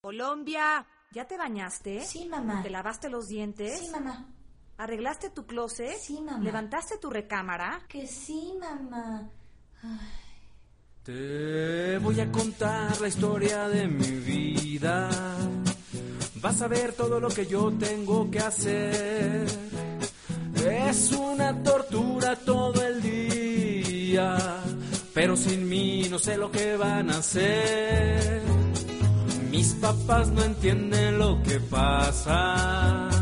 Colombia, ¿ya te bañaste? Sí, mamá. ¿Te lavaste los dientes? Sí, mamá. ¿Arreglaste tu closet? Sí, mamá. ¿Levantaste tu recámara? Que sí, mamá. Ay. Te voy a contar la historia de mi vida. Vas a ver todo lo que yo tengo que hacer. Es una tortura todo el día, pero sin mí no sé lo que van a hacer. Mis papás no entienden lo que pasa.